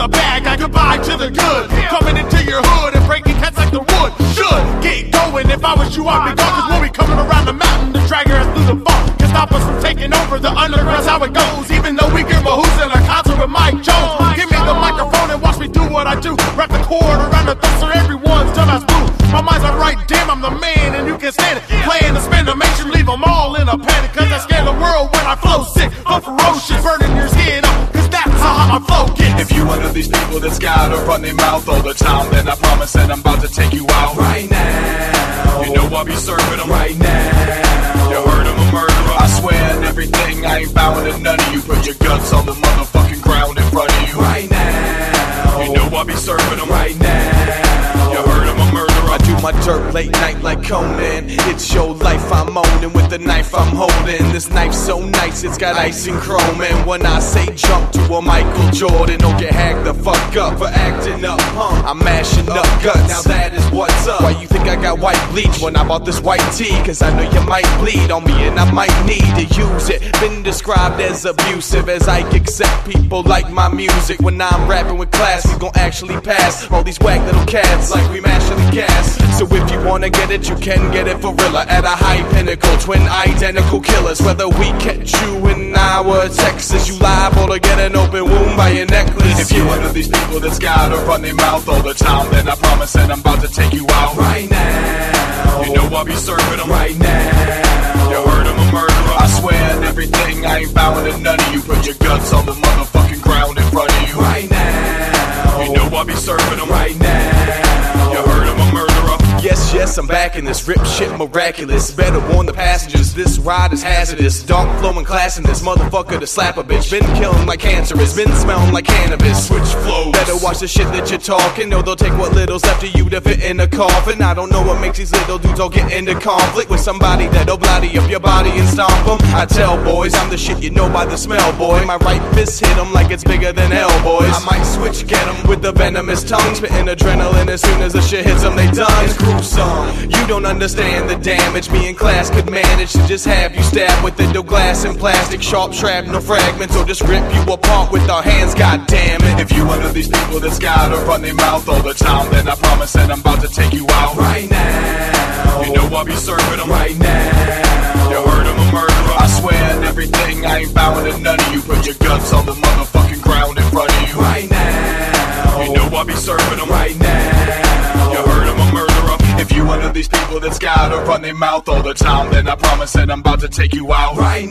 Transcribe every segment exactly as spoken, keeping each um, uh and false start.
the bad guy, goodbye to the good. Coming into your hood and breaking cats like the wood. Should get going, if I was you, I'd be gone. Cause we'll be coming around the mountain to drag your ass through the fall. Can stop us from taking over the underground's how it goes. Even though we give a who's in a concert with Mike Jones. Give me the microphone and watch me do what I do. Wrap the cord around the throat so everyone's dumbass blue. My mind's like, right, damn, I'm the man and you can stand it. Playing the spin to make you leave them all in a panic. Cause I scare the world when I flow sick, but ferocious, burning your skin up. Cause that's how I flow gets. If you one of these people that's gotta run their mouth all the time, then I promise that I'm about to take you out right now. You know I'll be serving them right now. You heard I'm a murderer. I swear on everything, I ain't bowing to none of you. Put your guts on the motherfucking ground in front of you right now. You know I'll be serving them right now. You heard I'm a murderer. I do my dirt late night like Conan. It's your life I'm owning with the knife I'm holding. This knife's so nice, it's got ice and chrome. And when I say jump to a Michael Jordan, don't get hacked the fuck up for acting up, huh? I'm mashing up guts, now that is what's up. Why you think I got white bleach when I bought this white tee? Cause I know you might bleed on me and I might need to use it. Been described as abusive as I accept people like my music. When I'm rapping with class, we gon' actually pass all these whack little cats like we mashing the gas. So if you wanna get it, you can get it for real. At a high pinnacle, twin identical killers. Whether we catch you in our Texas, you liable to get an open wound by your necklace. If you one of these people that's gotta run their mouth all the time, then I promise that I'm about to take you out right now. You know I'll be serving them right now. You heard I'm a murderer. I swear on everything, I ain't bowing to none of you. Put your guts on the motherfucking ground in front of you right now. You know I'll be serving them right now. You heard I'm a murderer. Yes, yes, I'm back in this rip shit miraculous. Better warn the passengers, this ride is hazardous. Dark flowing class in this motherfucker to slap a bitch. Been killing like cancerous, been smelling like cannabis. Switch flows. Better watch the shit that you're talking, or they'll take what little's left of you to fit in a coffin. I don't know what makes these little dudes all get into conflict with somebody that'll bloody up your body and stomp them. I tell boys, I'm the shit you know by the smell, boy. My right fist hit them like it's bigger than hell, boys. I might switch, get them with the venomous tongue, spitting adrenaline as soon as the shit hits them, they done. You don't understand the damage me and class could manage to just have you stabbed with window glass and plastic, sharp shrapnel fragments, or just rip you apart with our hands, god damn it. If you one of these people that's gotta run their mouth all the time, then I promise that I'm about to take you out right now. You know I'll be serving them right now. You heard I'm a murderer. I swear on everything, I ain't bowing to none of you. Put your guts on the motherfucking ground in front of you right now. You know I'll be serving them right now. You heard I'm a murderer. If you one of these people that's gotta run their mouth all the time, then I promise that I'm about to take you out right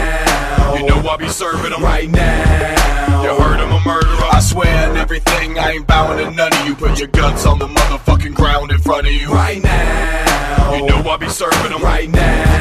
now. You know I'll be serving them right now. You heard I'm a murderer. I swear on everything, I ain't bowing to none of you. Put your guts on the motherfucking ground in front of you right now. You know I'll be serving them right now.